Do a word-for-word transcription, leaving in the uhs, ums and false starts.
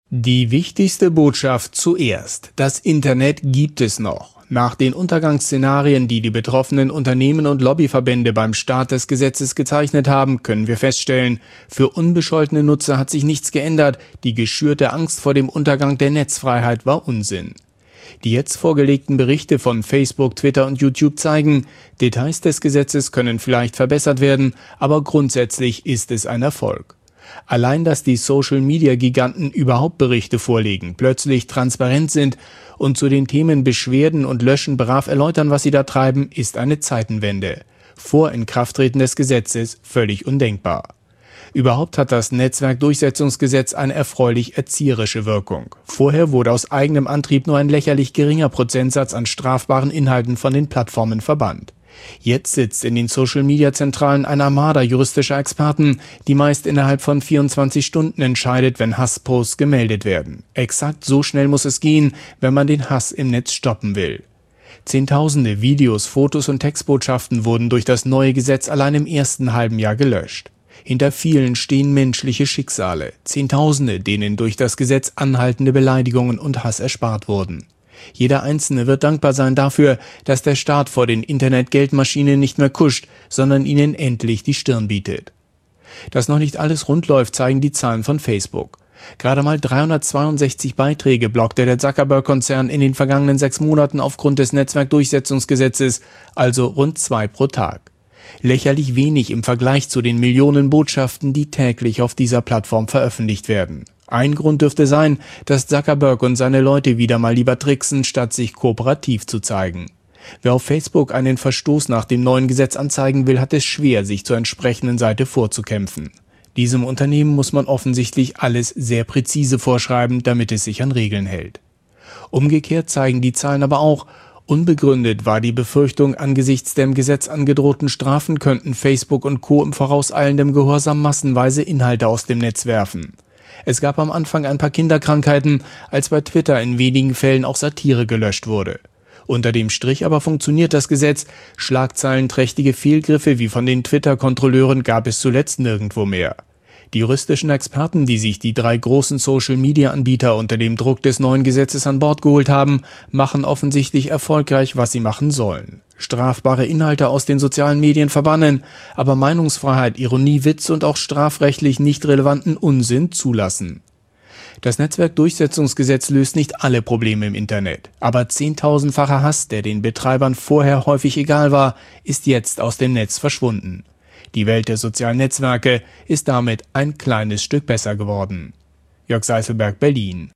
Die wichtigste Botschaft zuerst: Das Internet gibt es noch. Nach den Untergangsszenarien, die die betroffenen Unternehmen und Lobbyverbände beim Start des Gesetzes gezeichnet haben, können wir feststellen, für unbescholtene Nutzer hat sich nichts geändert. Die geschürte Angst vor dem Untergang der Netzfreiheit war Unsinn. Die jetzt vorgelegten Berichte von Facebook, Twitter und YouTube zeigen, Details des Gesetzes können vielleicht verbessert werden, aber grundsätzlich ist es ein Erfolg. Allein, dass die Social-Media-Giganten überhaupt Berichte vorlegen, plötzlich transparent sind und zu den Themen Beschwerden und Löschen brav erläutern, was sie da treiben, ist eine Zeitenwende. Vor Inkrafttreten des Gesetzes völlig undenkbar. Überhaupt hat das Netzwerkdurchsetzungsgesetz eine erfreulich erzieherische Wirkung. Vorher wurde aus eigenem Antrieb nur ein lächerlich geringer Prozentsatz an strafbaren Inhalten von den Plattformen verbannt. Jetzt sitzt in den Social-Media-Zentralen eine Armada juristischer Experten, die meist innerhalb von vierundzwanzig Stunden entscheidet, wenn Hassposts gemeldet werden. Exakt so schnell muss es gehen, wenn man den Hass im Netz stoppen will. Zehntausende Videos, Fotos und Textbotschaften wurden durch das neue Gesetz allein im ersten halben Jahr gelöscht. Hinter vielen stehen menschliche Schicksale, Zehntausende, denen durch das Gesetz anhaltende Beleidigungen und Hass erspart wurden. Jeder Einzelne wird dankbar sein dafür, dass der Staat vor den Internet-Geldmaschinen nicht mehr kuscht, sondern ihnen endlich die Stirn bietet. Dass noch nicht alles rund läuft, zeigen die Zahlen von Facebook. Gerade mal dreihundertzweiundsechzig Beiträge blockte der Zuckerberg-Konzern in den vergangenen sechs Monaten aufgrund des Netzwerkdurchsetzungsgesetzes, also rund zwei pro Tag. Lächerlich wenig im Vergleich zu den Millionen Botschaften, die täglich auf dieser Plattform veröffentlicht werden. Ein Grund dürfte sein, dass Zuckerberg und seine Leute wieder mal lieber tricksen, statt sich kooperativ zu zeigen. Wer auf Facebook einen Verstoß nach dem neuen Gesetz anzeigen will, hat es schwer, sich zur entsprechenden Seite vorzukämpfen. Diesem Unternehmen muss man offensichtlich alles sehr präzise vorschreiben, damit es sich an Regeln hält. Umgekehrt zeigen die Zahlen aber auch, unbegründet war die Befürchtung, angesichts der im Gesetz angedrohten Strafen könnten Facebook und Co. im vorauseilendem Gehorsam massenweise Inhalte aus dem Netz werfen. Es gab am Anfang ein paar Kinderkrankheiten, als bei Twitter in wenigen Fällen auch Satire gelöscht wurde. Unter dem Strich aber funktioniert das Gesetz. Schlagzeilenträchtige Fehlgriffe wie von den Twitter-Kontrolleuren gab es zuletzt nirgendwo mehr. Die juristischen Experten, die sich die drei großen Social-Media-Anbieter unter dem Druck des neuen Gesetzes an Bord geholt haben, machen offensichtlich erfolgreich, was sie machen sollen. Strafbare Inhalte aus den sozialen Medien verbannen, aber Meinungsfreiheit, Ironie, Witz und auch strafrechtlich nicht relevanten Unsinn zulassen. Das Netzwerkdurchsetzungsgesetz löst nicht alle Probleme im Internet, aber zehntausendfacher Hass, der den Betreibern vorher häufig egal war, ist jetzt aus dem Netz verschwunden. Die Welt der sozialen Netzwerke ist damit ein kleines Stück besser geworden. Jörg Seißelberg, Berlin.